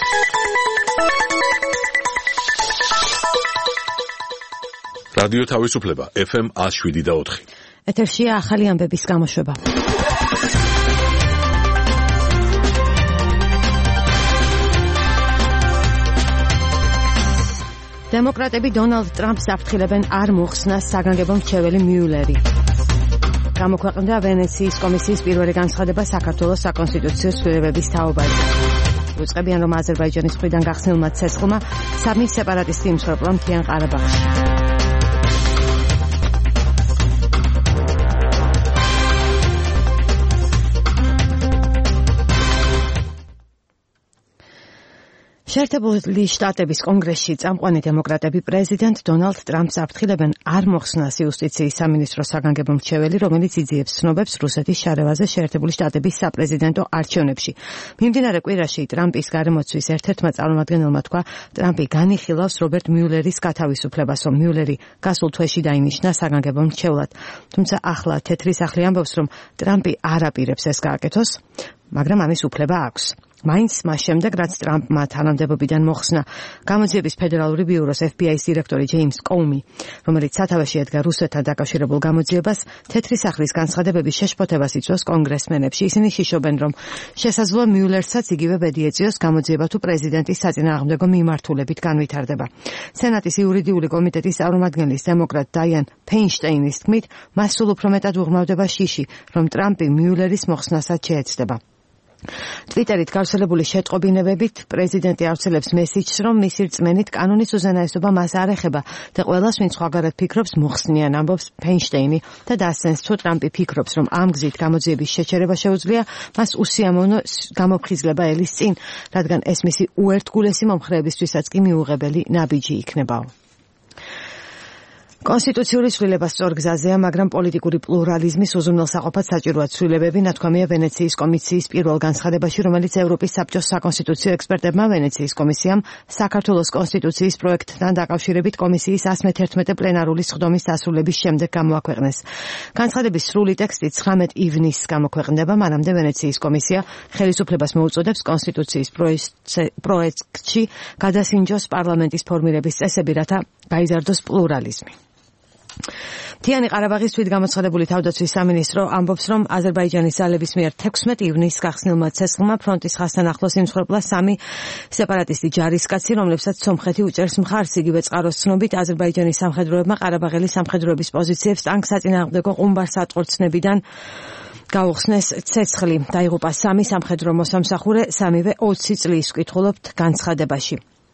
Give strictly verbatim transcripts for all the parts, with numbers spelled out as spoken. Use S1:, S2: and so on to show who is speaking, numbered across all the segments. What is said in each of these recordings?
S1: რადიო თავისუფლება ეფ ემ one oh seven და four.
S2: ეთერშია ახალი ამბების გამოშვება. დემოკრატები დონალდ ტრამპს აფრთხილებენ არ მოხსნას საგანგებო მრჩეველი მიულერი. გამოქვეყნდა ვენეციის კომისიის პირველი განცხადება საქართველოს საკონსტიტუციო ცვლილებების თაობაზე. უწყებიან, რომ აზერბაიჯანის მხრიდან გახსნილმა ცეცხლმა სამი სეპარატისტი იმსხვერპლა მთიან ყარაბაღში. შეერთებული შტატების კონგრესში წამყვანი დემოკრატები პრეზიდენტ დონალდ ტრამპს აფრთხილებენ არ მოხსნას იუსტიციის სამინისტროს საგანგებო მრჩეველი, რომელიც იძიებს ცნობებს რუსეთის შარევაზე შეერთებული შტატების საპრეზიდენტო არჩევნებში. მიმდინარე კვირაში ტრამპის გარემოცვის ერთ-ერთმა წარმომადგენელმა თქვა, ტრამპი განიხილავს რობერტ მიულერის გათავისუფლებას, რომ მიულერი გასულ თვეში დაინიშნა საგანგებო მრჩევლად. თუმცა ახლა თეთრი სახლი ამბობს, რომ ტრამპი არ აპირებს ეს გააკეთოს, მაგრამ ამის უფლება აქვს. მაინც მას შემდეგ, რაც ტრამპმა თანამდებობიდან მოხსნა გამოძიების ფედერალური ბიუროს ეფ ბი აის დირექტორი ჯეიმს კოუმი, რომელიც სათავეში ედგა რუსეთთან დაკავშირებულ გამოძიებას, თეთრი სახლის განცხადებების შეშფოთებას იწვევს კონგრესმენებში. ისინი შიშობენ, რომ შესაძლოა მიულერსაც იგივე ბედი ეწიოს გამოძიება თუ პრეზიდენტის საწინააღმდეგო მიმართულებით განვითარდება. სენატის იურიდიული კომიტეტის წარმომადგენლის დემოკრატ დაიან ფეინშტეინის თქმით, მას სულ უფრო მეტად უღრმავდება შიში, რომ ტრამპი მიულერის მოხსნასაც შეეცდება. ტვიტერით გავრცელებული შეტყობინებებით პრეზიდენტი ავრცელებს მესიჯს, რომ მისი რწმენით კანონის უზენაესობა მას არ ეხება და ყველას, ვინც სხვაგარად ფიქრობს, მოხსნიან, ამბობს ფეინშტეინი და დასცენს, თუ ტრამპი ფიქრობს, რომ ამ გზით გამოძიების შეჩერება შეუძლია, მას უსიამოვნო გამოფხიზლება ელის წინ, რადგან ეს მისი უერთგულესი მომხრეებისთვისაც კი მიუღებელი ნაბიჯი იქნებაო. კონსტიტუციური ცვლილება სწორ გზაზეა, მაგრამ პოლიტიკური პლურალიზმის უზრუნველსაყოფად საჭიროა ცვლილებები, ნათქვამია ვენეციის კომისიის პირველ განცხადებაში, რომელიც ევროპის საბჭოს საკონსტიტუციო ექსპერტებმა ვენეციის კომისიამ საქართველოს კონსტიტუციის პროექტთან დაკავშირებით კომისიის one hundred eleven პლენარული სხდომის დასრულების შემდეგ გამოაქვეყნეს. განცხადების სრული ტექსტი ცხრამეტ ივნისს გამოქვეყნდება, მანამდე ვენეციის კომისია ხელისუფლებას მოუწოდებს კონსტიტუციის პროექტში გადასინჯოს პარლამენტის ფორმირების წესები, რათა გაიზარდოს პლურალიზმი. მთიანი ყარაბაღის თვით გამოცხადებული თავდაცვის სამინისტრო ამბობს, რომ აზერბაიჯანის ძალების მიერ თექვსმეტ ივნისს გახსნილმა ცეცხლმა ფრონტის ხაზთან ახლოს იმსხვერპლა სამი სეპარატისტი ჯარისკაცი, რომლებსაც სომხეთი უჭერს მხარს. იგივე წყაროს ცნობით, აზერბაიჯანის სამხედროებმა ყარაბაღელი სამხედროების პოზიციებს ტანკსაწინააღმდეგო ყუმბარ-სატყორცნებიდან გაუხსნეს ცეცხლი. დაიღუპა სამი სამხედრო მოსამსახურე, სამივე ოცი წლის, ვკითხულობთ განცხადებაში.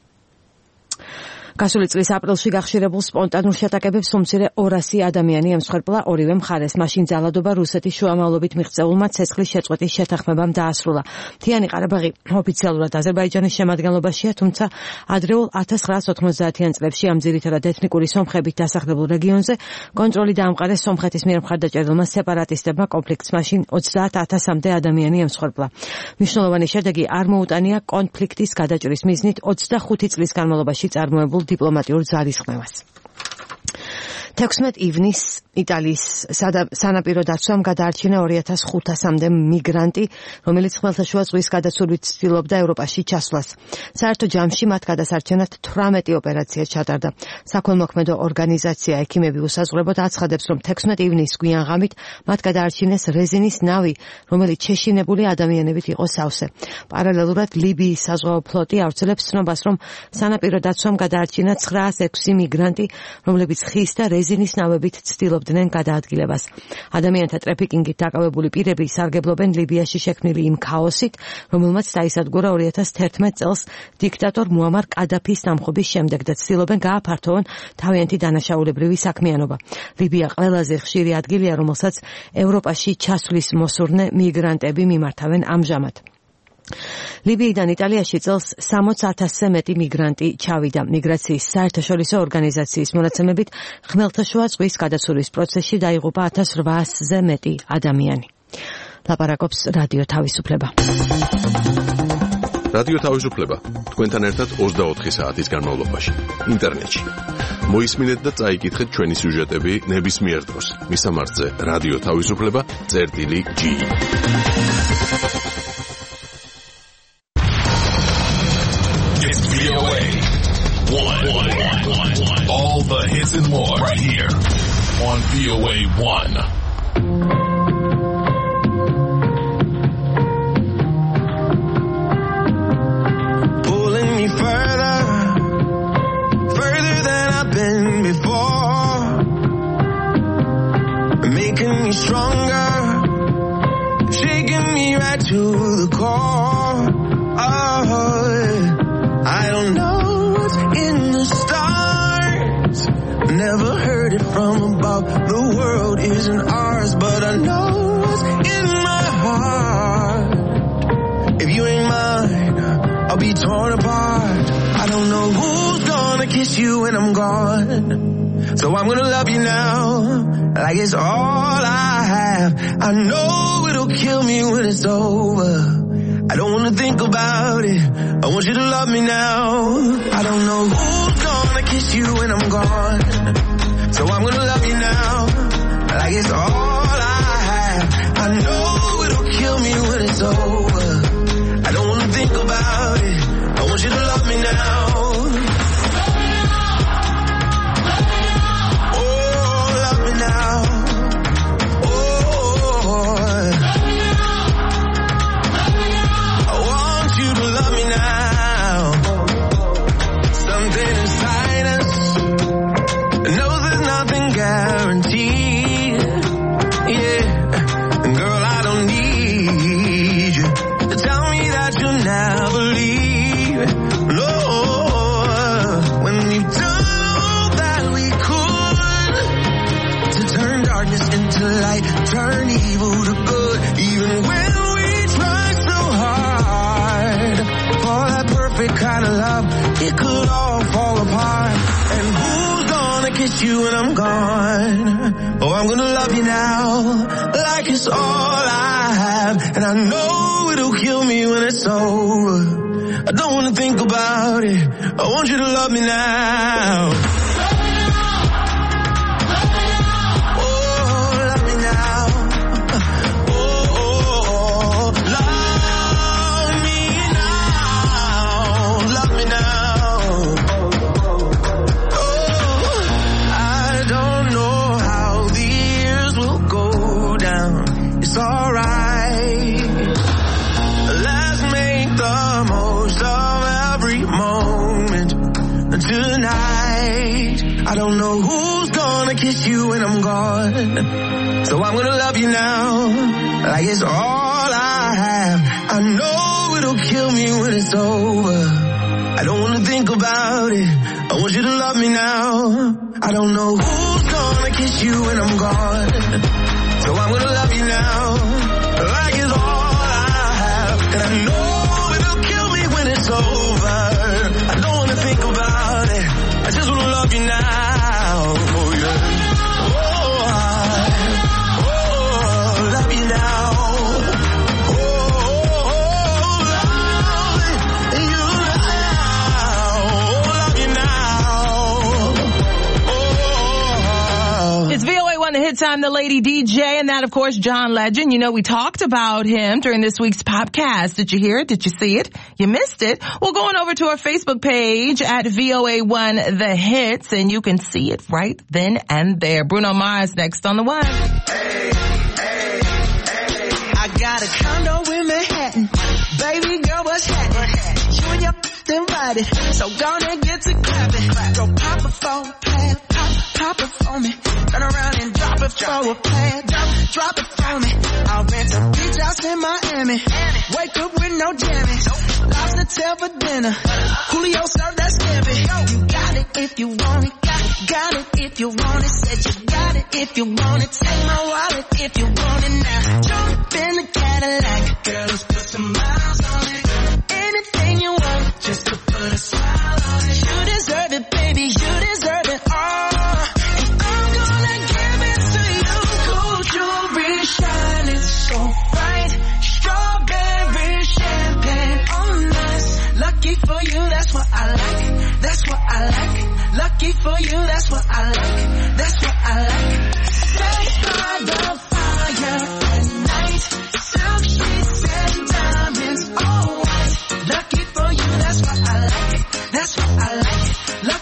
S2: გასული წლის აპრილში გახშირებულ სპონტანურ შეტაკებებს უმცირე ორასი ადამიანი ემსხვერპლა ორივე მხარეს. მაშინ ძალადობა რუსეთის შუამავლობით მიღწეულმა ცეცხლის შეწყვეტის შეთანხმებამ დაასრულა. მთიანი ყარაბაღი ოფიციალურად აზერბაიჯანის შემადგენლობაშია, თუმცა ადრეულ one thousand nine hundred ninety-იან წლებში ამ ძირითადად ეთნიკური სომხებით დასახლებულ რეგიონზე კონტროლი დაამყარეს სომხეთის მიერ მხარდაჭერილმა სეპარატისტებმა. კონფლიქტს მაშინ ოცდაათ ათასამდე ადამიანი ემსხვერპლა. მნიშვნელოვანი შედეგი არ მოუტანია კონფლიქტის გადაჭრის მიზნით ოცდახუთი წლის განმავლობაში წარმოებულ დიპლომატიურ ძალისხმევას. თექვსმეტ ივნისს იტალიის სანაპირო დაცვამ გადაარჩინა ორი ათას ხუთასამდე მიგრანტი, რომელიც ხმელთაშუა ზღვის გადასურვით ცდილობდა ევროპაში ჩასვლას. საერთო ჯამში მათ გადასარჩენად თვრამეტი ოპერაცია ჩატარდა. საქველმოქმედო ორგანიზაცია ექიმები უსაზღვრებოდ აცხადებს, რომ თექვსმეტ ივნისს გვიან ღამით მათ გადაარჩინეს რეზინის ნავი, რომელიც შეშინებული ადამიანებით იყო სავსე. პარალელურად ლიბიის საზღვაო ფლოტი ავრცელებს ცნობას, რომ სანაპირო დაცვამ გადაარჩინა ცხრაას ექვსი მიგრანტი, რომლებიც ხის და რეზინის ნავებით ცდილობდნენ გადაადგილებას. ადამიანთა ტრაფიკინგით დაკავებული პირები სარგებლობენ ლიბიაში შექმნილი იმ ქაოსით, რომელმაც დაისადგურა ორი ათას თერთმეტ წელს დიქტატორ მუამარ კადაფის დამხობის შემდეგ და ცდილობენ გააფართოვონ თავიანთი დანაშაულებრივი საქმიანობა. ლიბია ყველაზე ხშირი ადგილია, რომელსაც ევროპაში ჩასვლის მოსურნე მიგრანტები მიმართავენ ამჟამად. ლიბიიდან იტალიაში წელს სამოცდაათ ათასზე მეტი მიგრანტი ჩავიდა. მიგრაციის საერთაშორისო ორგანიზაციის მონაცემებით ხმელთაშუა ზღვის გადასურვის პროცესში დაიღუპა ათას რვაასზე მეტი ადამიანი. ლაპარაკობს რადიო თავისუფლება.
S1: რადიო თავისუფლება თქვენთან ერთად ოცდაოთხი საათის განმავლობაში ინტერნეტში. მოისმინეთ და წაიკითხეთ ჩვენი სიუჟეტები ნებისმიერ დროს. მისამართზე რადიო თავისუფლება წერტილი ჯი.
S3: one. All the hits and more right here on V O A one.
S4: Stronger, shaking me right to the core. Oh, I don't know what's in the stars, never heard it from above. The world isn't ours, but I know what's in my heart. If you ain't mine, I'll be torn apart. I don't know who's gonna kiss you when I'm gone, so I'm gonna love you now, like it's all I have. I know it'll kill me when it's over. I don't wanna think about it, I want you to love me now. I don't know who's gonna kiss you when I'm gone, so I'm gonna love you now, like it's all I have. I know it'll kill me when it's over. I don't wanna think about it, I want you to love me now. Turn evil to good, even when we try so hard for that perfect kind of love, it could all fall apart. And who's gonna kiss you when I'm gone? Oh, I'm gonna love you now, like it's all I have. And I know it'll kill me when it's over. I don't wanna think about it, I want you to love me now. I don't know who's gonna kiss you when I'm gone, so I'm gonna love you now, like it's all I have. I know it'll kill me when it's over. I don't wanna think about it, I want you to love me now. I don't know who's gonna kiss you when I'm gone, so I'm gonna love you now, like it's all I have. And I know it'll kill me when it's over. I don't wanna think about it, I just wanna love you now. Oh yeah. Oh, I, oh, love you now. Oh, love you now. Love you now. Oh.
S2: It's V O A one The Hit Time, the Lady D J, and that, of course, John Legend. You know, we talked about him during this week's Popcast. Did you hear it? Did you see it? You missed it? Well, going over to our Facebook page at V O A one The Hits, and you can see it right then and there. Bruno Mars next on the one.
S4: Hey, hey, hey. I got a condo in Manhattan. Baby girl, what's happening? You and your invited, so gonna get to clapping. Go pop it for a plan, pop, pop it for me. Turn around and drop it for a plan, drop, drop it for me. I'll rent a beach house in Miami. Wake up with no jammies. Lobster tail for dinner. Julio served that scampi. You got it if you want it. Got it, got it if you want it. Said you got it if you want it. Take my wallet if you want it now. Jump in the Cadillac. Girl, let's put some miles on it. Anything you want, just to put a smile on it. You deserve it, baby. You deserve it all. And I'm gonna give it to you. Gold jewelry shining so bright. Strawberry champagne on us. Lucky for you, that's what I like. That's what I like. Lucky for you, that's what I like. That's what I like. Stay by the fire at night. Silk sheets and diamonds all white. Lucky for you, that's what I like. That's what I like.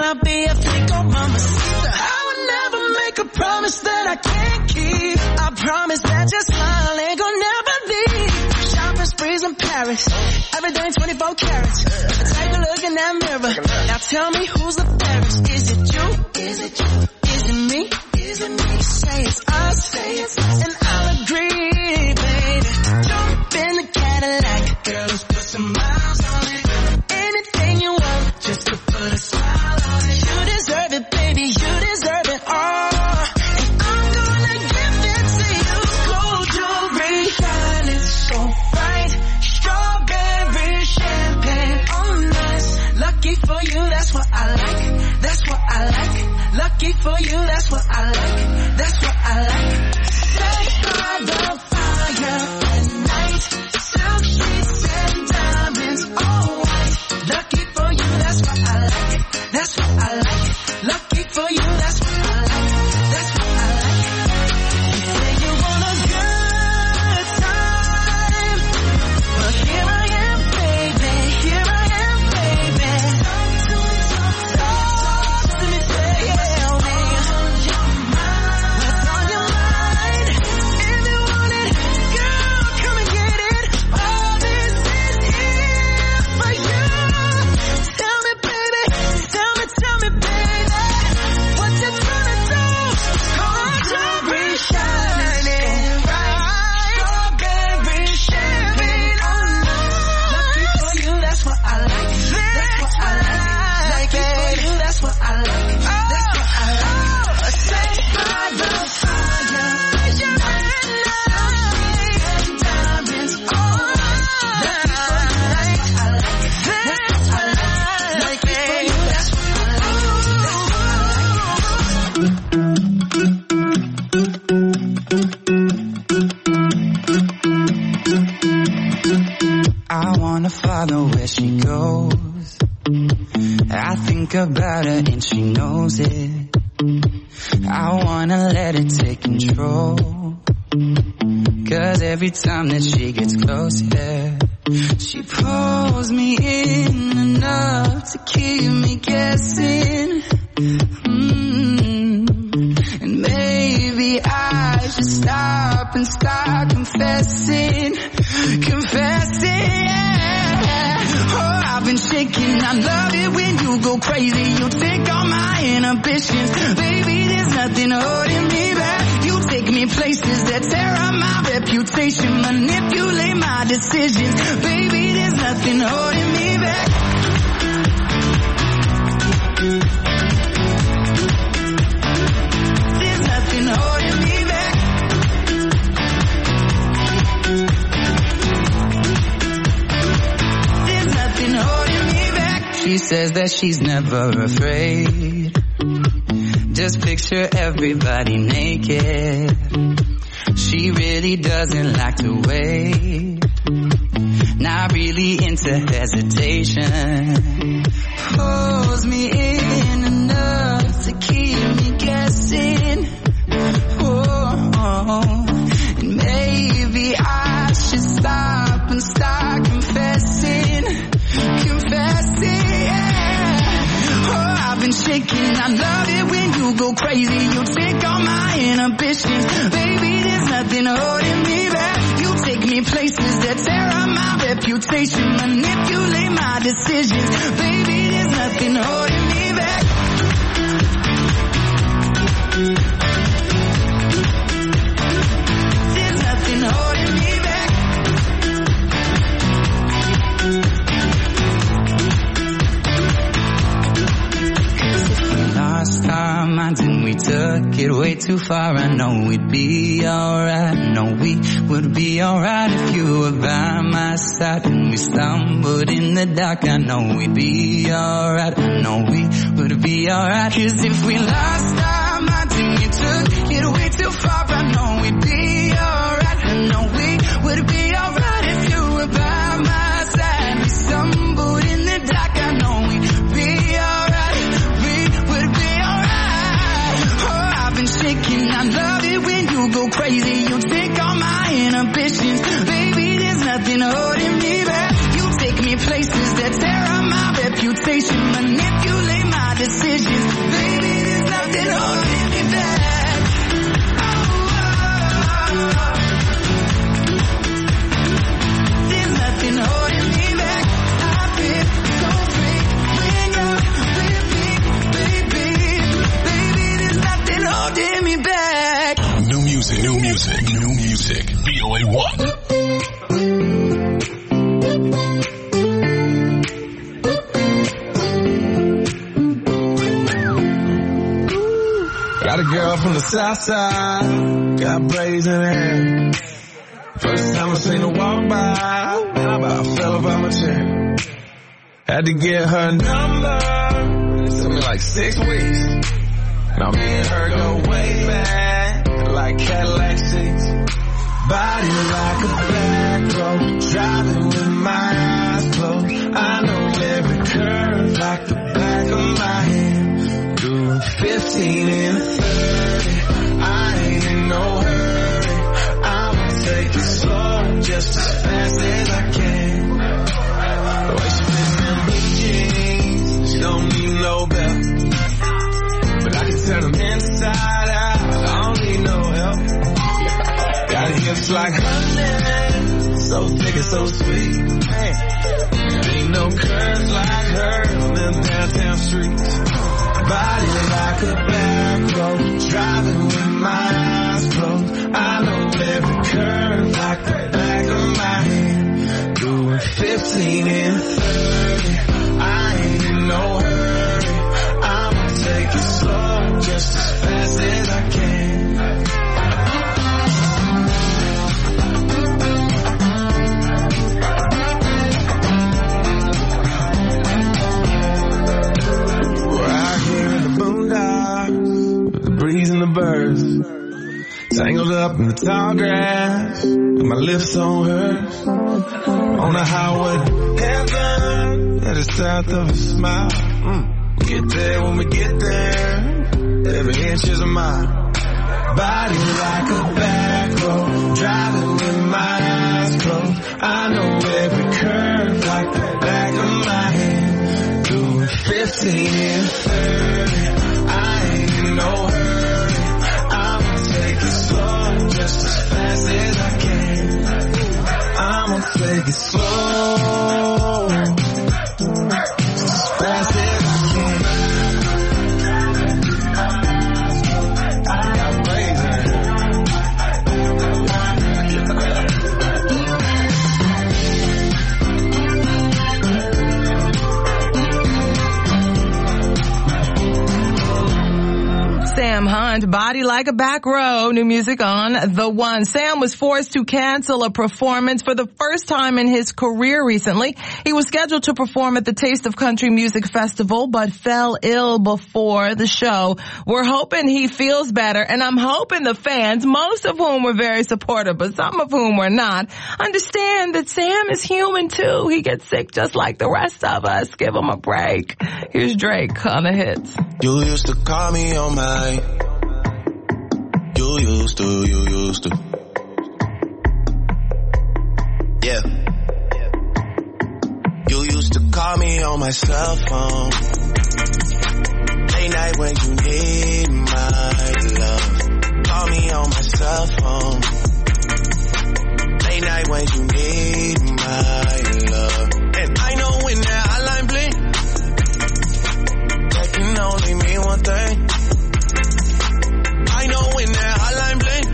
S4: Girl, I'll be a flico mamacita. I would never make a promise that I can't keep. I promise that your smile ain't gonna never leave. Shopping sprees in Paris, everything twenty-four carats. Take a look in that mirror. Now tell me who's the fairest? Is it you? Is it you? Is it me? Is it me? Say it's us. Say it's us. And I'll agree, baby. Jump in the Cadillac. Girl, let's put some miles on it. Anything you want, just to put a smile on it. You deserve it, baby. You deserve it all. And I'm gonna give it to you. Gold jewelry, shining so bright. Strawberry champagne on us. Lucky for you, that's what I like. That's what I like. Lucky for you, that's what I like. That's what I like. Stay by the fire at night. Silk sheets and diamonds all white. Lucky for you, that's what I like. That's what I like. Lucky for you, that's what I like. That's what I like. You say you want a good time, but here I am, baby. Here I am, baby. Talk to me, tell me what's on your mind. If you want it, girl, come and get it. All this is here for you. Tell me, baby. Tell me, tell me, baby. What you tryna do? Gold jewelry shining bright. Strawberry champagne on us. Lucky for you, that's what I like. That's what I like. Lucky for you, that's what I like. That's what I like. Stay by the fire at night. Diamonds on us. Lucky for you, that's what I like. That's what I like. Lucky for you, that's what I like.
S5: I wanna follow where she goes. I think about her and she knows it. I wanna let her take control. Cause every time that she gets close, yeah, she pulls me in enough to keep me guessing. Mm. And maybe I should stop and start confessing. Confessing, yeah. Oh, I've been shaking. I love it when you go crazy. You take all my inhibitions. Baby, there's nothing holding me back. You take me places that tear up my reputation. Manipulate my decisions. Baby, there's nothing holding me back. There's nothing holding me back. There's nothing holding me back. She says that she's never afraid. Just picture everybody naked. She really doesn't like to wait. Not really into hesitation. Pulls me in enough to keep me guessing. Oh, oh. And maybe I should stop and start confessing. Confessing, yeah. Oh, I've been shaking. I love it when you go crazy. You take all my inhibitions. Baby, there's nothing holding me back. You take me places that tear up my reputation. Manipulate my decisions. Baby, there's nothing holding me back. There's nothing holding me back. Lost our minds and we took it way too far. I know we'd be alright. I know we would be alright if you were by my side. And we stumbled in the dark. I know we'd be alright. I know we would be alright. Cause if we lost our minds and we took it way too far, I know we'd be alright. I know we would be alright if you were by my side. We stumbled in the dark. I know we'd be alright. Shaking. I love it when you go crazy. You take all my inhibitions. Baby, there's nothing holding me back. You take me places that tear up my reputation. Manipulate my decisions. holding me back. There's nothing holding me back. I feel so free when you're with me, baby. Baby, there's nothing holding me back.
S3: New music, new music, new music. V O A one.
S6: Got a girl from the south side, got braids in her hair. First time I seen her walk by, man, I about fell about my chair. Had to get her number, it took me like six weeks. Now me and her go way back, like Cadillac seats. Body like a back road, driving with my eyes closed. I know every curve like the back of my hand. Doing fifteen and thirty, I ain't in no hurry. I'ma take it slow, just as fast as I can. The way she fits in blue jeans, she don't need no belt. But I can turn them inside out, I don't need no help. Got hips like honey, so thick and so sweet. Hey, there ain't no curves like hers on them downtown streets. Body like a back road, driving with my eyes closed. I know every curve like the back of my hand. Doing fifteen and thirty, I ain't in no hurry. I'ma take it slow, just as fast as I can. Breeze and the birds, tangled up in the tall grass, with my lips on hers, on the highway to heaven, at the south of a smile. Mm. We get there when we get there, every inch is a mile. Body like a back road, driving with my eyes closed. I know every curve like the back of my hand. Doing fifteen and thirty, I ain't in no hurry. I'ma take it slow, just as fast as I can. I'ma take it slow, just as fast as I can. I got braids in her.
S7: Sam Hunt, Body Like a Back Row, new music on The One. Sam was forced to cancel a performance for the first time in his career recently. He was scheduled to perform at the Taste of Country Music Festival, but fell ill before the show. We're hoping he feels better, and I'm hoping the fans, most of whom were very supportive, but some of whom were not, understand that Sam is human too. He gets sick just like the rest of us. Give him a break. Here's Drake on the hits.
S6: You used to call me on my, you used to, you used to, yeah. You used to call me on my cell phone, late night when you need my love. Call me on my cell phone, late night when you need my love. And I know when that hotline blink, that can only mean one thing. I know when that hotline blink,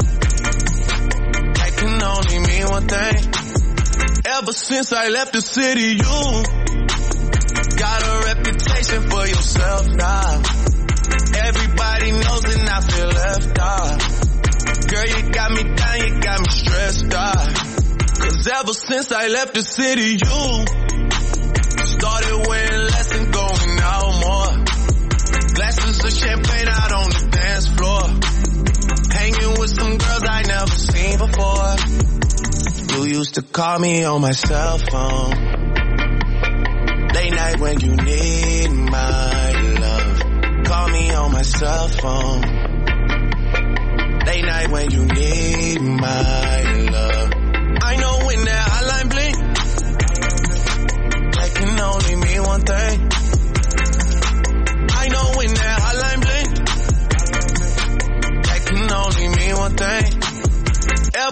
S6: that can only mean one thing. Ever since I left the city, you got a reputation for yourself now. Everybody knows and I feel left out. Girl, you got me down, you got me stressed out. Cause ever since I left the city, you started wearing less and going out more. Glasses of champagne out on the dance floor. Hanging with some girls I never seen before. You used to call me on my cell phone, late night when you need my love. Call me on my cell phone, late night when you need my love. I know when that hotline blink, that can only mean one thing. I know when that hotline blink,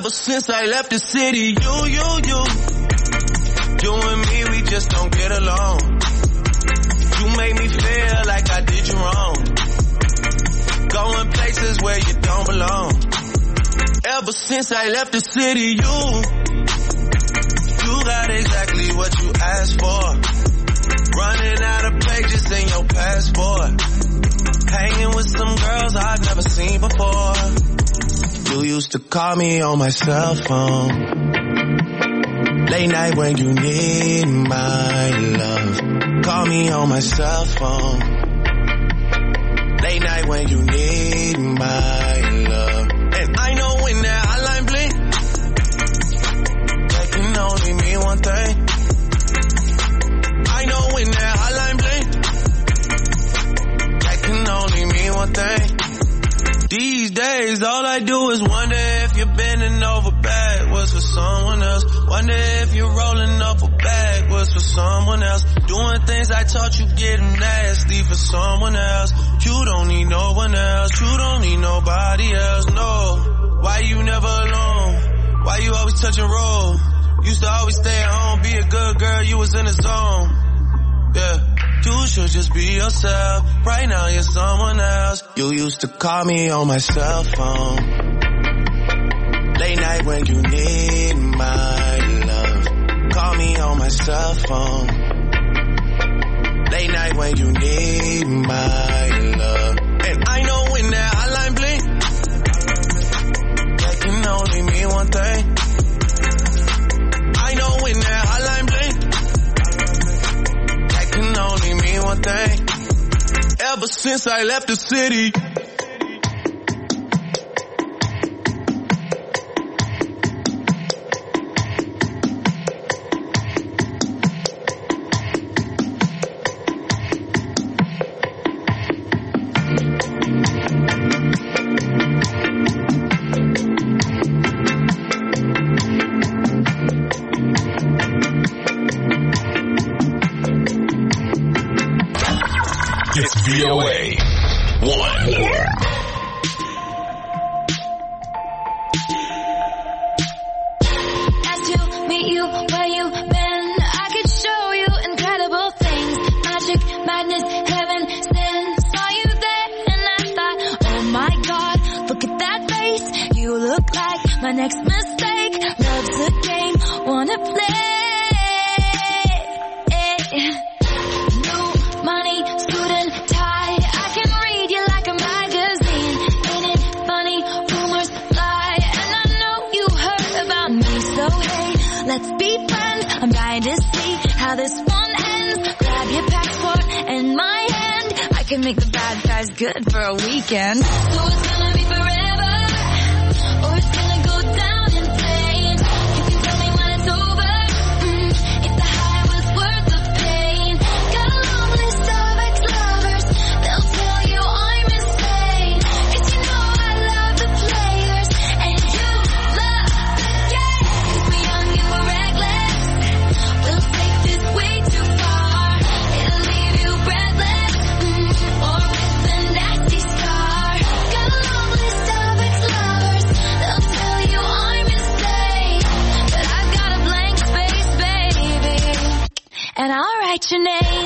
S8: Ever since I left the city, you, you, you. You and me, we just don't get along. You made me feel like I did you wrong. Going places where you don't belong. Ever since I left the city, you. You got exactly what you asked for. Running out of pages in your passport. Hanging with some girls I've never seen before. You used to call me on my cell phone. Late night when you need my love. Call me on my cell phone. Late night when you need my love. And I know when that hotline blink, that can only mean one thing. I know when that hotline blink, that can only mean one thing. These days, all I do is wonder if you're bending over backwards for someone else. Wonder if you're rolling up a backwards for someone else. Doing things I taught you getting nasty for someone else. You don't need no one else. You don't need nobody else, no. Why you never alone? Why you always touch and roll? Used to always stay at home, be a good girl, you was in the zone. Yeah. You should just be yourself. Right now you're someone else. You used to call me on my cell phone. Late night when you need my love. Call me on my cell phone. Late night when you need my love. And I know when that hotline blink, that can only mean one thing. I know when that hotline blink, can only mean one thing. Ever since I left the city.
S3: It's V O A one.
S9: Asked to meet you where you been. I could show you incredible things. Magic, madness, heaven, sin. Saw you there and I thought, oh my God, look at that face. You look like my next mistake. Love's a game, wanna play. Let's be friends, I'm dying to see how this one ends. Grab your passport and my hand. I can make the bad guys good for a weekend. So it's gonna be forever, or it's gonna go down in flames. You can tell me when it's over, mm, if the high was worth the pain. Got a long list of ex-lovers, they'll tell you I'm insane. Cause you know I love the players, and you love the game. Cause we're young and we're reckless, we'll take this way too far. It'll leave you breathless, mm, or with a nasty scar. Got a long list of ex-lovers, they'll tell you I'm insane. But I've got a blank space, baby, and I'll write your name.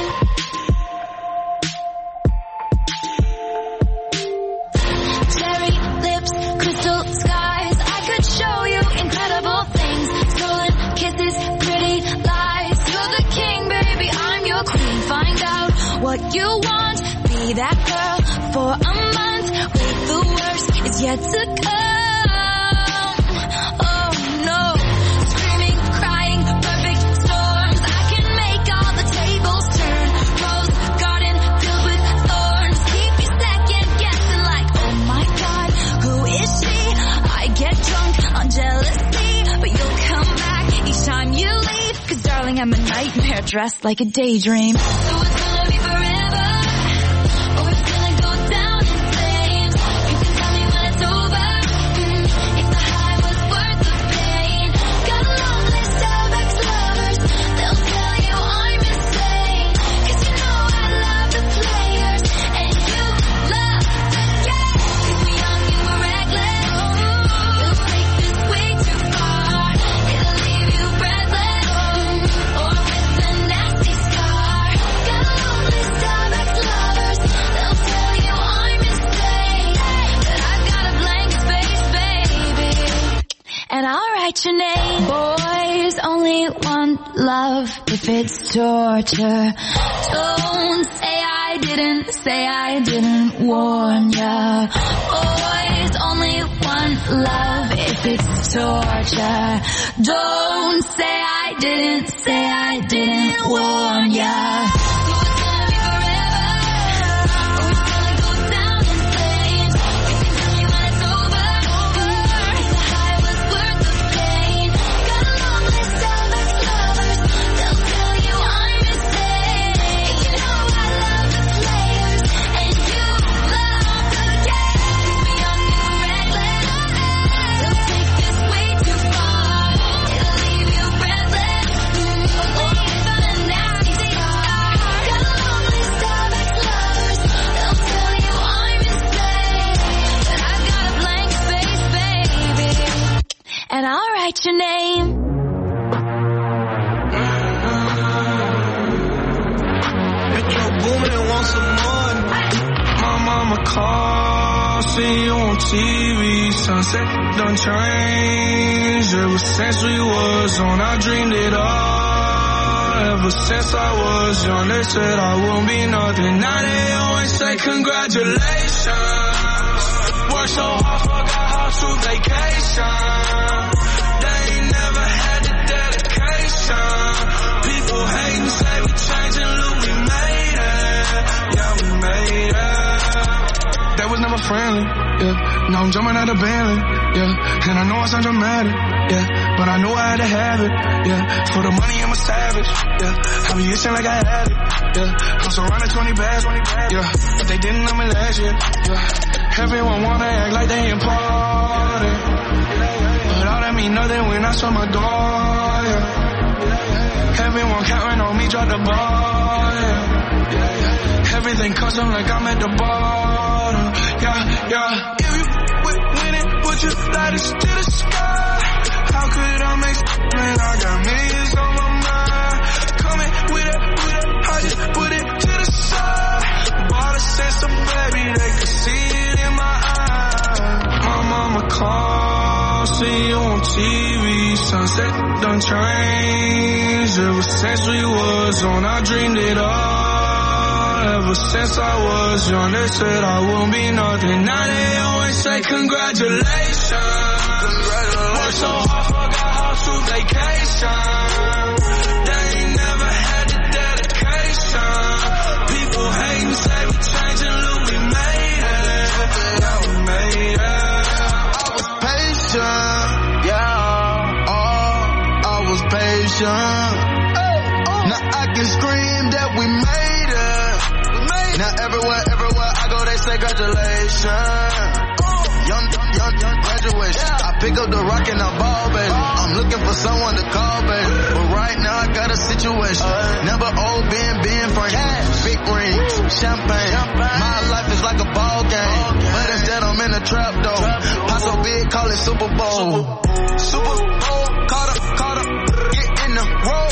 S9: Cherry lips, crystal skies, I could show you incredible things. Stolen kisses, pretty lies. You're the king, baby, I'm your queen. Find out what you want, be that girl for a month. Wait, the worst is yet to come. Oh no, screaming, crying, perfect storms. I can make all the tables turn. Rose garden filled with thorns. Keep you second guessing like, oh my God, who is she? I get drunk on jealousy, but you'll come back each time you leave. Cause darling, I'm a nightmare dressed like a daydream. So it's gonna be forever, or it's gonna go down in flames. You can tell me when it's over, mm, if the high was worth the pain. Got a long list of ex-lovers, they'll tell you I'm insane. Cause you know I love the players, and you love the game. Cause we're young and we're reckless, we'll take this way too if it's torture. Don't say I didn't, say I didn't warn ya. Boys only want love if it's torture. Don't say I didn't, say I didn't warn ya. And I'll write your name.
S6: Metro Boomin and want some more. My mama called, see you on T V. Sunset done changed. Ever since we was on, I dreamed it all. Ever since I was young, they said I won't be nothing. Now they always say congratulations. Worked so hard, forgot how to vacation. People hate and say we changing, look, we made it. Yeah, we made it. That was never friendly, yeah. Now I'm jumping out of Bentley, yeah. And I know I sound dramatic, yeah. But I knew I had to have it, yeah. For the money, I'm a savage, yeah. I be itching like I had it, yeah. I'm surrounded twenty bags, yeah. But they didn't know me last year, yeah. Everyone wanna act like they important, but all that mean nothing when I saw my door, yeah. Everyone counting on me, drop the ball, yeah. Everything custom like I'm at the bottom, yeah, yeah. If you w- win it, would you light us to the sky? How could I make when I got millions on my mind? Coming with it, with it, I just put it to the side. Bought a sense of baby, they could see it in my eyes. My mama called, see you on T V. Sunset done changed. Ever since we was on, I dreamed it all. Ever since I was young, they said I won't be nothing. Now they always say congratulations. Congratulations. Worked so hard, forgot how to vacation. They ain't never had the dedication. People hate and say we changing, look, we made it. Yeah, we made it. I was patient, yeah. Oh, I was patient. Now I can scream that we made it. We made it. Now everywhere, everywhere I go, they say congratulations. Oh. Young, young, young graduation. Yeah. I pick up the rock and I ball, baby. Oh. I'm looking for someone to call, baby. But right now I got a situation. Uh. Never old Ben, Ben Frank. Big rings, champagne. champagne. My life is like a ball game. Ball game. But instead I'm in a trap though. Pop so big, call it Super Bowl. Super, Super Bowl, caught up, caught up. Get in the road.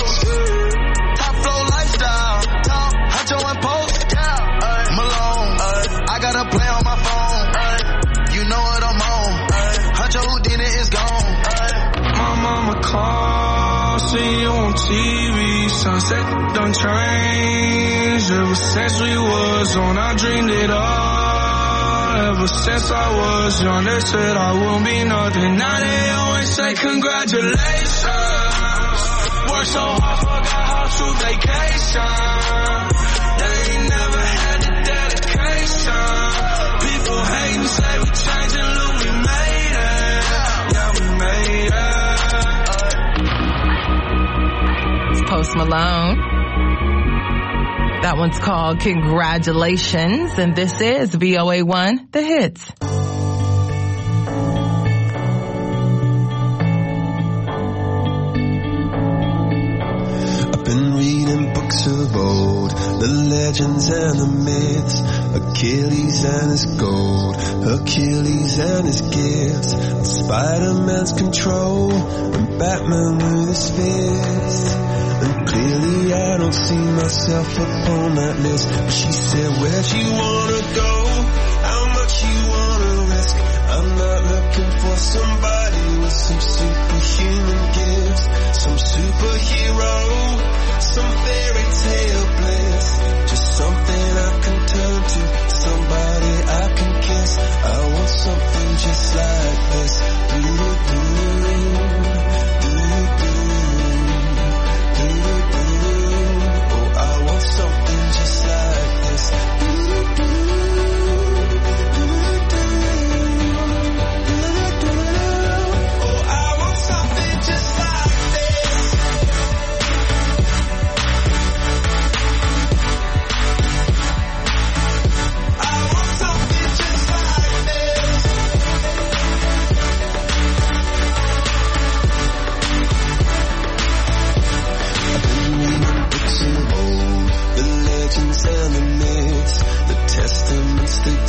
S6: I got a play on my phone. You know what I'm on. Huncho who did it is gone. My mama called, see you on T V. Sunset done changed. Ever since we was on, I dreamed it all. Ever since I was young, they said I won't be nothing. Now they always say congratulations. Worked so hard, forgot how to vacation. They ain't never had the dedication. People hate and say we changing, look, we made it. Yeah, we made
S7: it. It's Post Malone. That one's called Congratulations, and this is V O A one, The Hits.
S10: Been reading books of old, the legends and the myths, Achilles and his gold, Achilles and his gifts, and Spider-Man's control, and Batman with his fist. And clearly I don't see myself up on that list, but she said, where'd you wanna go? How much you wanna risk? I'm not looking for somebody with some superhuman gifts, some superhero, some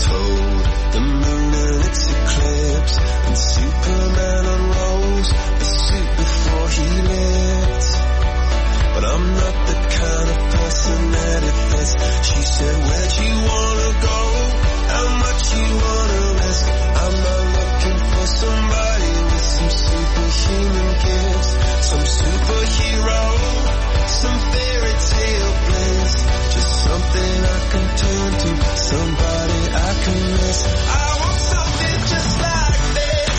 S10: told, the moon and its eclipse, and Superman unrolls a suit before he lived. But I'm not the kind of person that it fits. She said, where'd you wanna go? How much you wanna risk? I'm not looking for somebody with some superhuman gifts, some superhero, some fairy tale bliss, just something I can turn to, somebody I can miss. I want something just like this.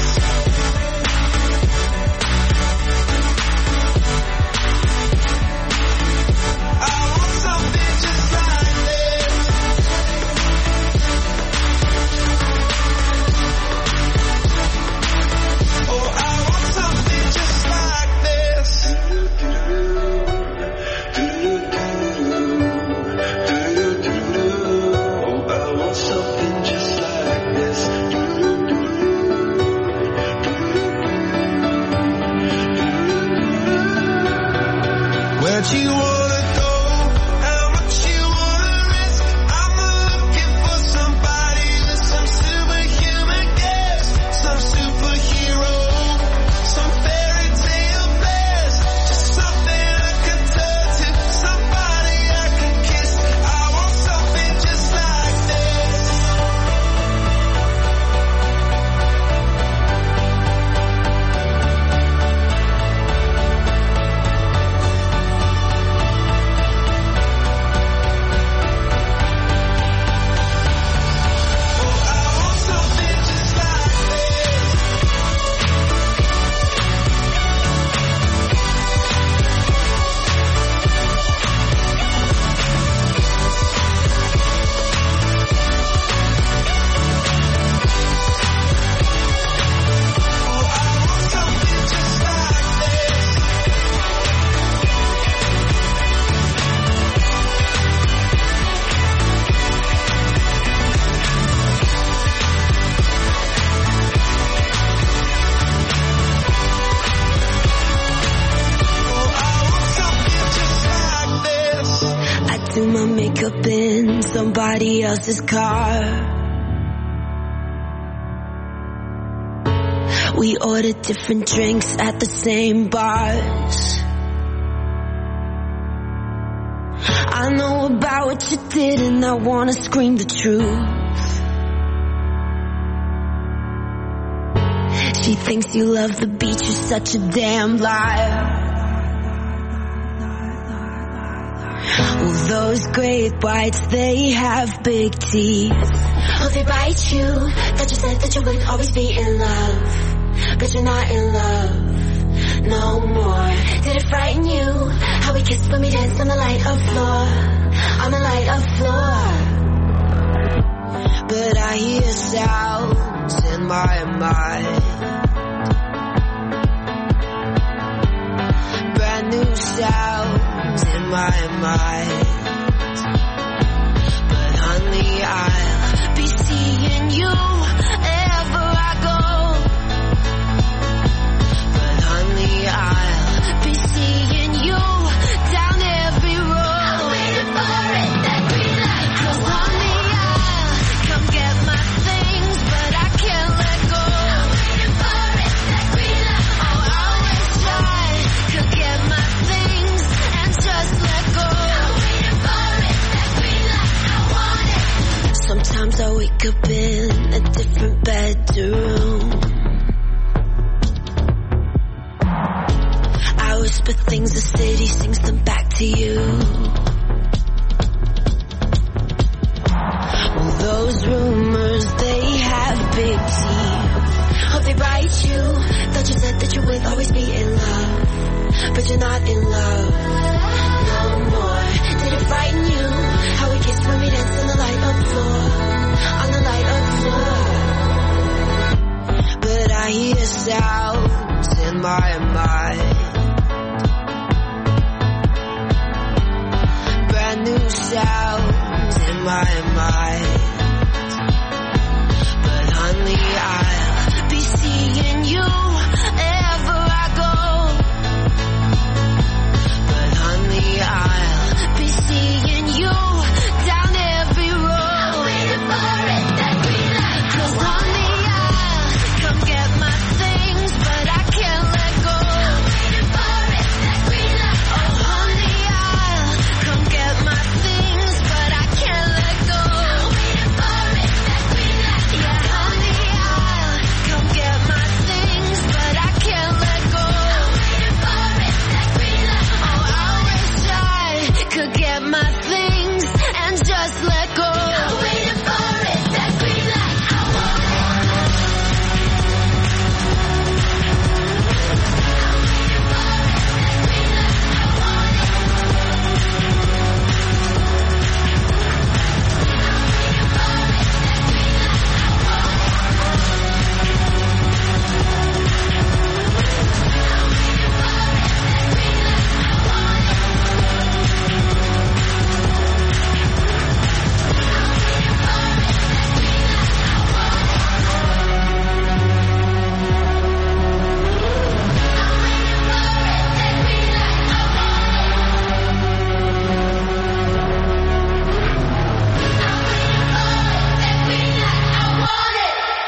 S10: I want something just like this. Oh, I want something just like this. Oh, I want something just like this. Where'd you wanna go? How much you wanna risk? I'm looking for somebody with some superhuman gifts, some superhero, some fairy tale bliss, just something I can turn to, somebody I can kiss. I want something just like this. Oh, I want something just like this. Oh, I want something just like this. Oh, I want something just like this.
S11: I do my makeup in somebody else's car. We order different drinks at the same bars. I know about what you did and I wanna scream the truth. She thinks you love the beach, you're such a damn liar. Well, those great whites, they have big teeth.
S9: Oh, they bite you. Thought you said that you would always be in love, but you're not in love no more. Did it frighten you? How we kissed when we danced on the light of floor, on the light of floor.
S11: But I hear sounds in my mind, brand new sounds in my mind. But honey, I'll be seeing you wherever I go. But honey, I'll be seeing you down every road. I'm waiting for it, that green light. 'Cause honey, I'll come get my things, but I can't let go. I'm waiting for it, that green light. Oh, I always try to get my things and just let go. I'm waiting for it, that green light. I want it. Sometimes I wake up in a different bedroom. I whisper things, the city sings them back to you. Well, those rumors, they have big teeth.
S9: Oh, they bite you. Thought you said that you would always be in love, but you're not in love no more. Did it frighten you? How we kissed when we danced on the light of floor, on the light of floor.
S11: But I hear sounds in my mind, brand new sounds in my mind. But honey, I'll be seeing you wherever I go. But honey, I'll be seeing you down every road.
S9: I'm waiting for it, that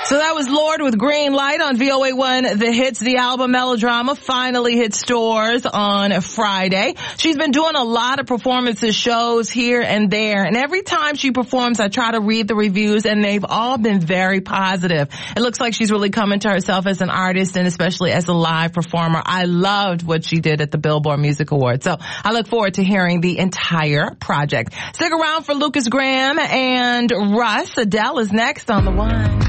S7: So that was Lorde with Green Light on V O A one The Hits. The album Melodrama finally hit stores on Friday. She's been doing a lot of performances, shows here and there. And every time she performs, I try to read the reviews, and they've all been very positive. It looks like she's really coming to herself as an artist and especially as a live performer. I loved what she did at the Billboard Music Awards. So I look forward to hearing the entire project. Stick around for Lucas Graham and Russ. Adele is next on The One.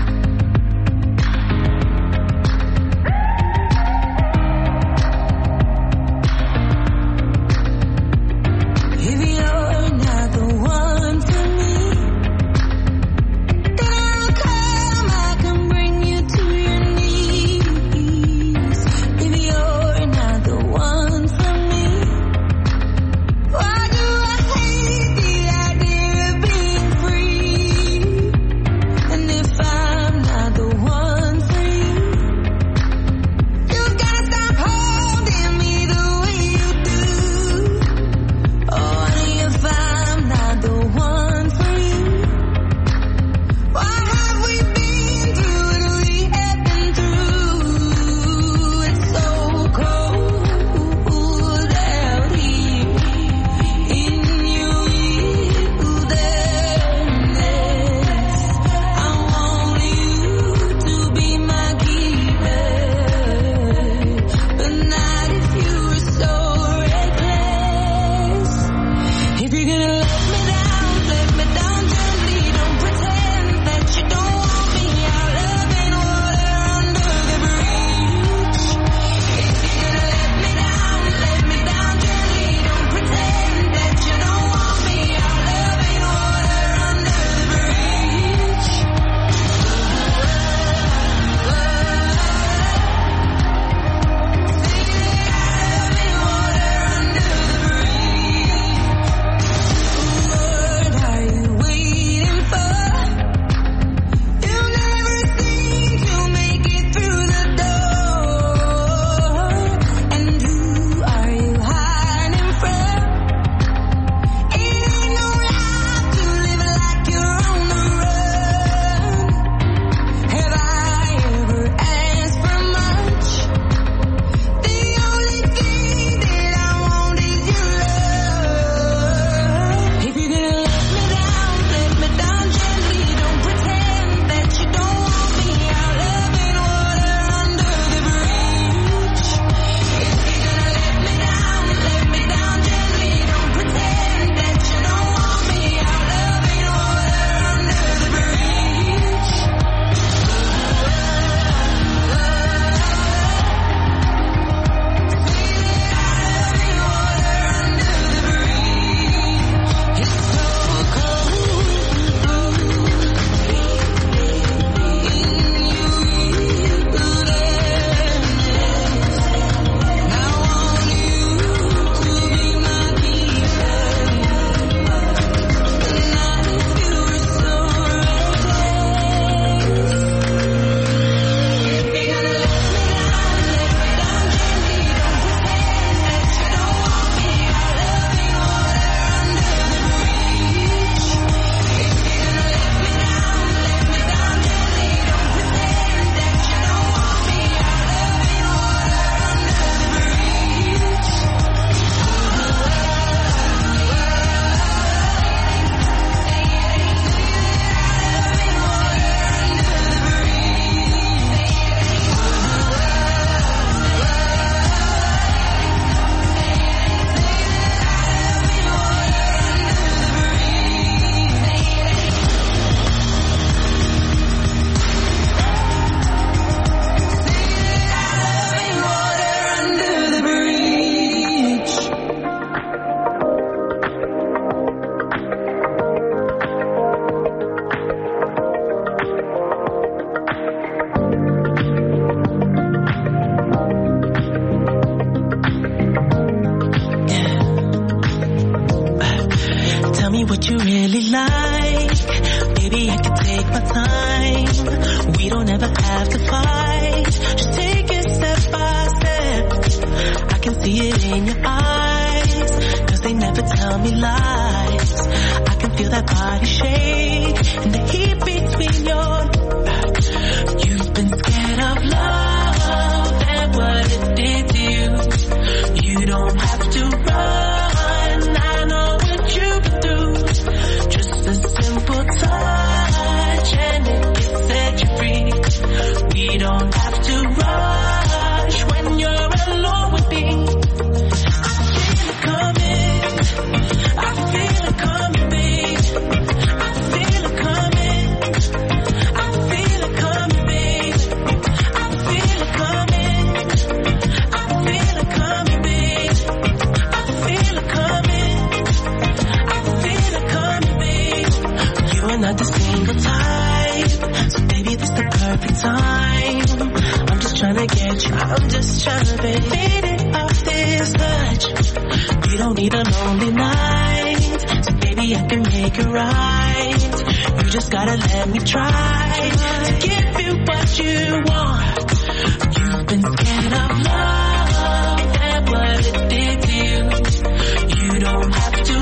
S4: time. I'm just trying to get you, I'm just trying to be faded off this touch. You don't need a lonely night, so baby I can make it right. You just gotta let me try to give you what you want. You've been scared of love and what it did to you. You don't have to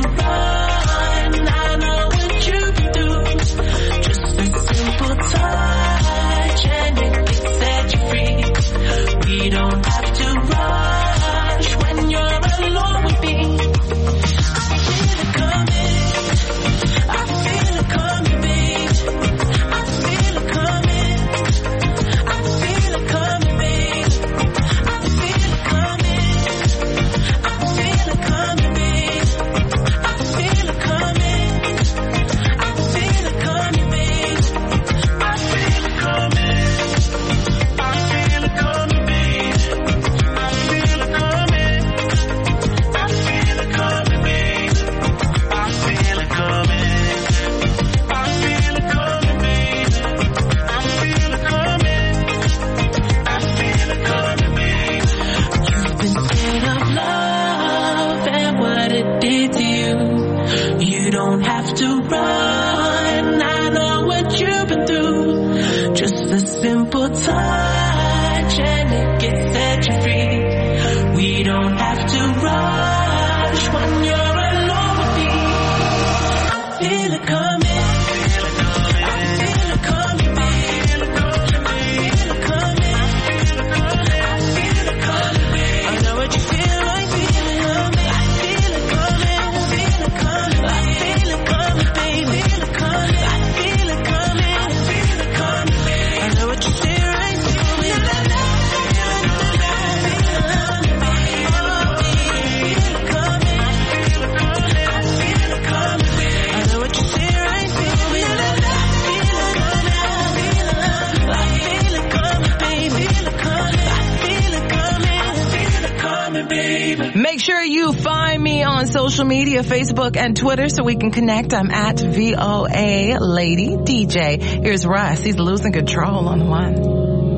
S4: run, I know what you can do. Just a simple touch and it can set you free. We don't have to rush when you're alone with me. I feel it coming, I feel it coming, babe. I feel it coming, I feel it coming, babe. I feel it coming, I feel it coming, babe. I feel it coming, I feel it coming, babe. I feel it coming, I feel it coming, babe. I feel it coming, I feel it coming, babe. I feel it coming, I feel it coming, babe. I feel it coming, I feel it coming, babe. You've been scared of love and what it did to you. You don't have to run, I know what you've been through. Just a simple touch and it can set you free. We don't have to rush when you're alone with me. I feel it coming, I feel it coming, babe. I feel it coming, I feel it coming, babe. I know what you feel like, feel it coming. I feel it coming, I feel it coming, I feel it coming, babe. I feel it coming, I feel it coming, babe. I know what you feel right, feel it.
S7: Make sure you find me on social media, Facebook and Twitter, so we can connect. I'm at V O A Lady D J. Here's Russ. He's losing control on the one.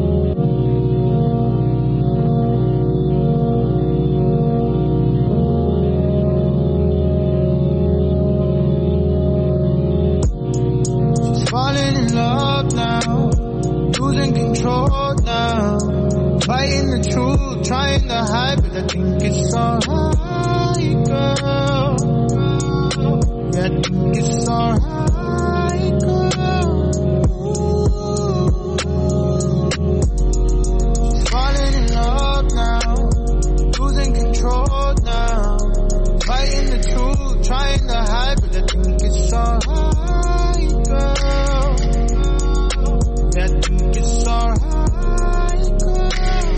S12: Falling in love now, losing control now, fighting the truth, trying to hide, but I think it's alright, girl. Yeah, I think it's alright, girl. She's falling in love now, losing control now, fighting the truth, trying to hide, but I think it's alright, girl. Yeah, I think it's alright, girl.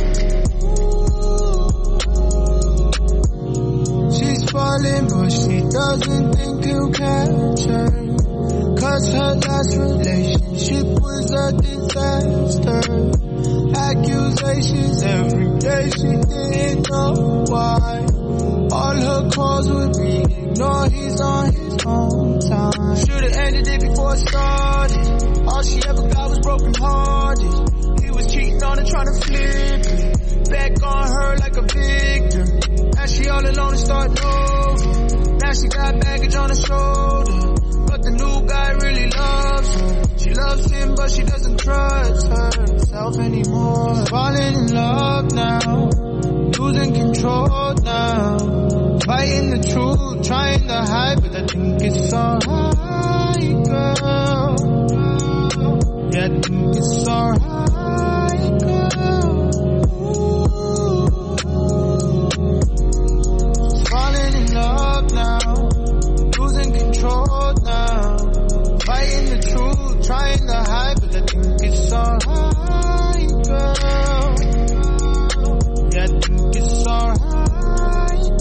S12: She's falling, but she doesn't think he'll catch her. Cause her last relationship was a disaster. Accusations every day, she didn't know why. All her calls were being ignored, he's on his own time. Should've ended it before it started. All she ever got was broken hearted. He was cheating on her, trying to flip it. Back on her like a victim. Now she all alone and starting over. Now she got baggage on her shoulder. But the new guy really loves her. She loves him, but she doesn't trust herself anymore. Falling in love now, losing control now, fighting the truth, trying to hide, but I think it's alright, girl. Yeah, I think it's alright, girl. Falling in love now, losing control now, fighting the truth, trying to hide, but I think it's alright, girl. Yeah, I think it's alright,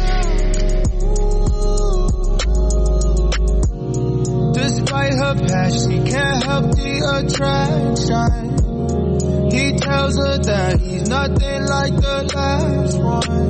S12: girl. Despite her past, she can't help the attraction. He tells her that he's nothing like the last one.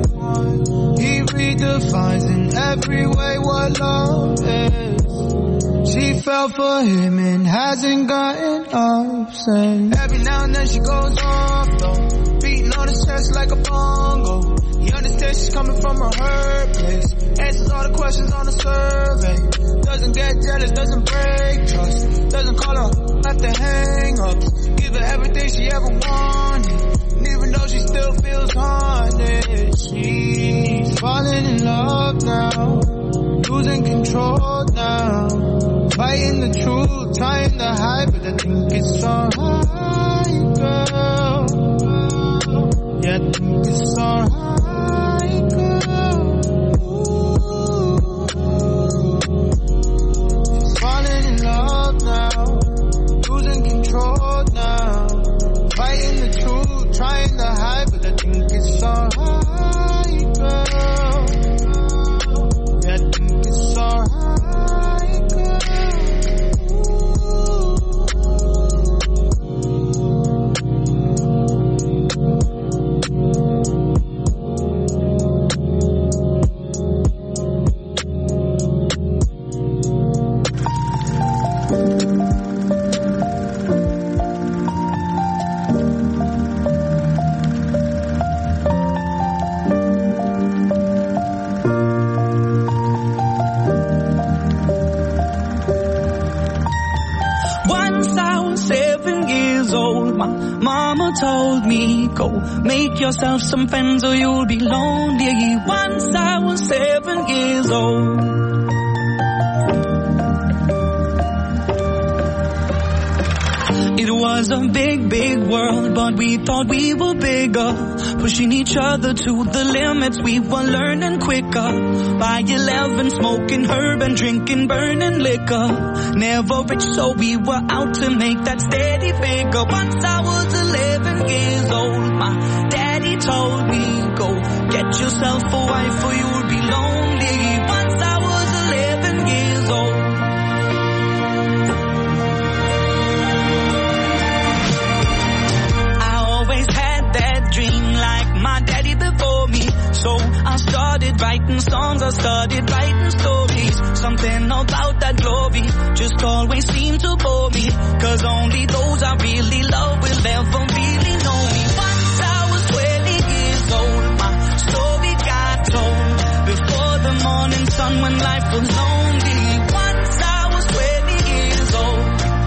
S12: He redefines in every way what love is. She fell for him and hasn't gotten up since. Every now and then she goes off though, beating on his chest like a bongo. He understands she's coming from a hurt place, answers all the questions on the survey. Doesn't get jealous, doesn't break trust, doesn't call her at the hang-ups. Give her everything she ever wanted, and even though she still feels haunted, she's falling in love now, losing control now, fighting the truth, trying to hide, but I think it's alright, girl. Yeah, I think it's alright, girl. She's falling in love now, losing control now, fighting the truth, trying to hide, but I think it's alright, girl. Yeah, I think it's alright, girl.
S5: Mama told me, go make yourself some friends or you'll be lonely. Once I was seven years old. It was a big, big world, but we thought we were bigger, pushing each other to the limits. We were learning quicker. By eleven, smoking herb and drinking burning liquor. Never rich, so we were out to make that steady figure. Once I was eleven years old, my daddy told me, go get yourself a wife or you'll be lonely. Once I was eleven years old. Dream like my daddy before me, so I started writing songs, I started writing stories. Something about that glory just always seemed to bore me, cause only those I really love will ever really know me. Once I was twenty years old, my story got told before the morning sun when life was lonely. Once I was twenty years old.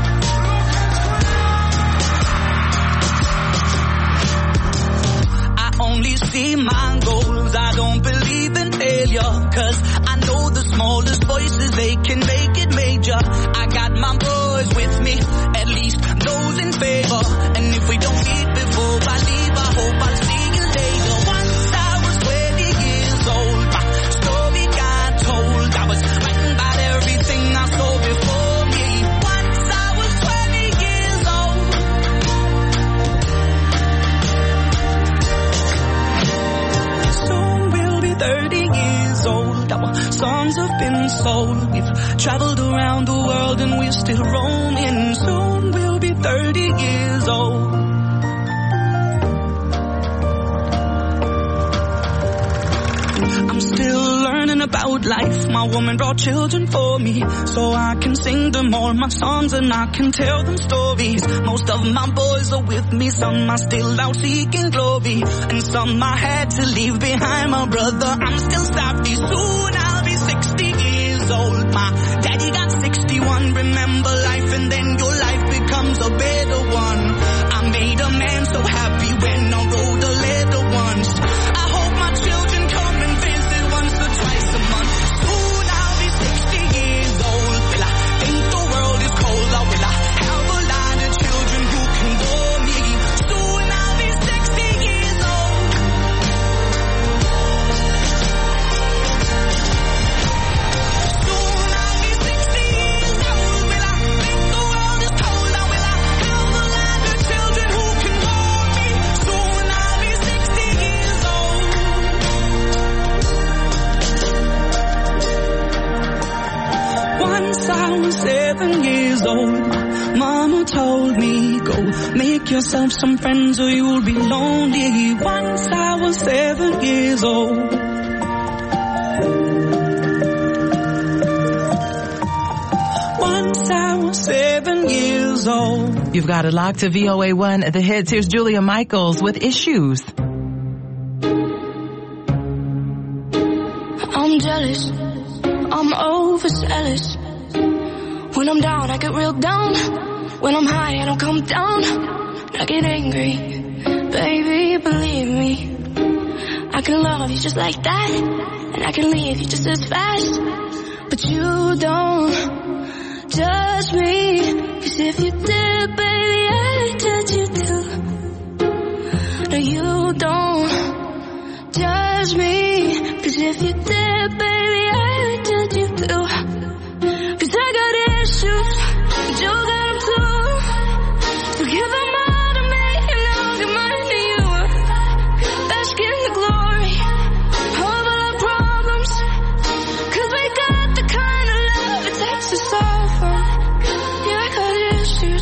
S5: Only see my goals, I don't believe in failure, cause I know the smallest voices, they can make it major. I got my boys with me, at least those in favor, and if we don't meet before I leave, I hope I'll see you later. Once I was twenty years old, my story got told, I was writing about everything I saw before me. Once I was twenty years old. thirty years old, our songs have been sold. We've traveled around the world and we're still roaming. Soon we'll be thirty years old. I'm still learning about life. My woman brought children for me, so I can sing them all my songs and I can tell them stories. Most of my boys are with me, some are still out seeking glory, and some I had to leave behind. My brother, I'm still savvy. Soon I'll be sixty years old. My daddy got sixty-one. Remember life and then your life becomes a better one. I made a man so happy when I wrote a letter once. I hope my children come and visit once or twice a month. Soon I'll be sixty years old. Will I think the world is cold, or will I have a lot of children who can bore me? Soon I'll be sixty years old. Soon I'll be sixty years old. Will I think the world is cold, or will I have a lot of children who can bore me? Soon I'll be sixty years old. Once I was seven years old, Mama told me, go make yourself some friends or you'll be lonely. Once I was seven years old. Once since I was seven years old.
S7: You've got it locked to V O A one, The Hits. Here's Julia Michaels with Issues.
S9: I'm jealous, I'm overzealous. When I'm down, I get real down. When I'm high, I don't come down. I get angry, baby, believe me. I can love you just like that, and I can leave you just as fast. But you don't judge me, 'cause if you did, baby, I'd judge you too. No, you don't judge me, 'cause if you did, baby, I'd judge you too. 'Cause I got issues, but you got them too. So give them all to me, and I'll give mine to you. Bask in the glory of all our problems, 'cause we got the kind of love it takes to solve them. Yeah, I got issues,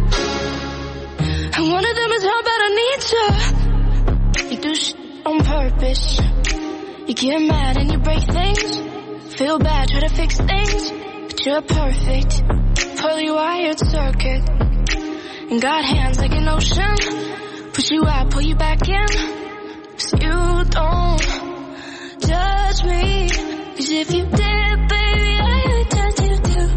S9: and one of them is how bad I need you. You do shit on purpose. You get mad and you break things. Feel bad, try to fix things, but you're perfect. Poorly wired circuit, and got hands like an ocean. Push you out, pull you back in. 'Cause you don't judge me, 'cause if you did, baby, I would judge you too.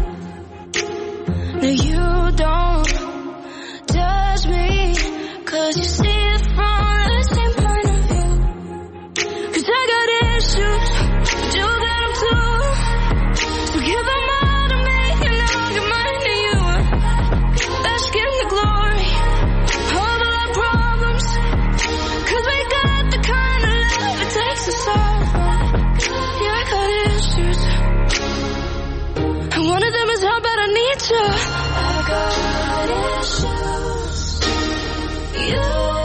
S9: No, you don't judge me, 'cause you see it from the same point of view. 'Cause I got issues, but you got them too. So give them all to me, and I'll give mine to you. Bask in the glory of all our problems, 'cause we got the kind of love it takes to solve them. Yeah, I got issues, and one of them is how bad I need you. I got issues, you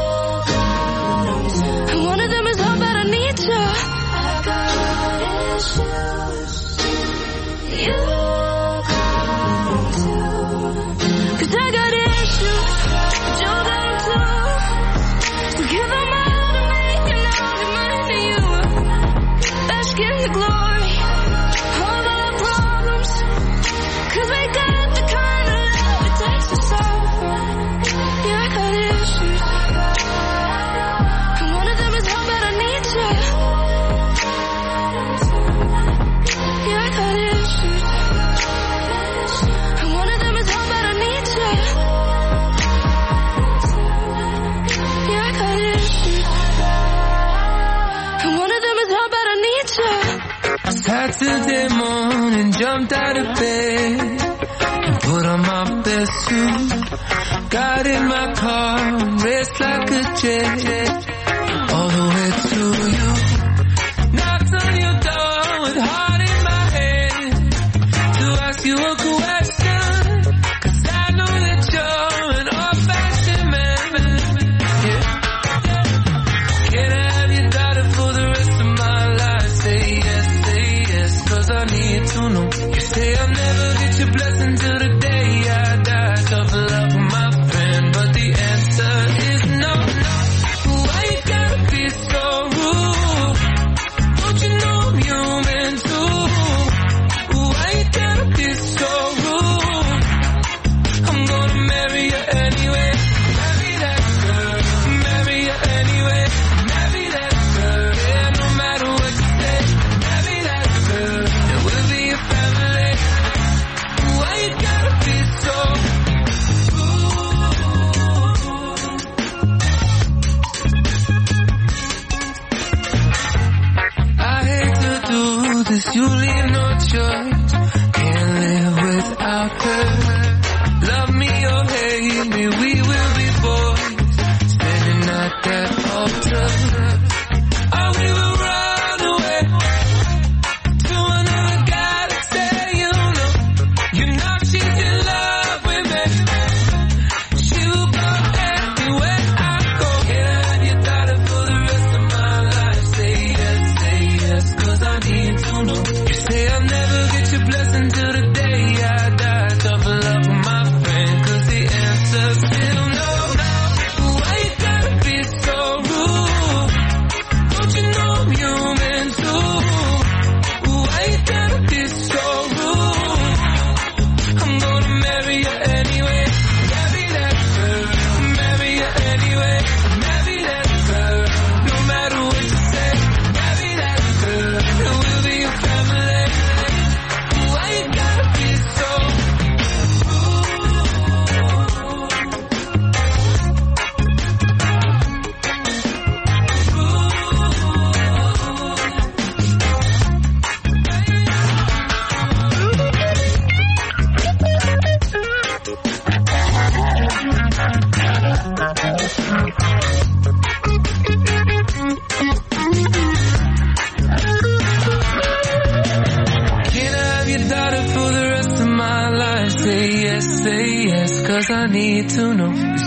S9: got them too. And one of them is how bad I need you. I got issues, you got them too. 'Cause I got issues, but you got them too. So give them all to me, and I'll give mine to you. Bask in the glory of all our problems, 'cause we got the kind of love it takes to solve them. Yeah, I got issues, and one of them is how bad I need you. Yeah, I got issues, and one of them is how bad I need you. Yeah, I got issues, and one of them is how bad I need you.
S5: Saturday morning, jumped out of bed and put on my best suit. Got in my car and raced like a jet all the way to you. Knocked on your door with heart in my head to ask you a question, 'cause I know that you're an old-fashioned man. Yeah. Can I have your daughter for the rest of my life? Say yes, say yes, 'cause I need to know. You say I'll never get your blessing till the day I die. Tough love for my friend, but the answer is no, no. Why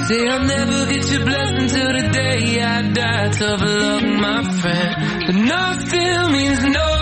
S13: Say I'll never get your blessing till the day I die. Tough luck, my friend, but nothing means no.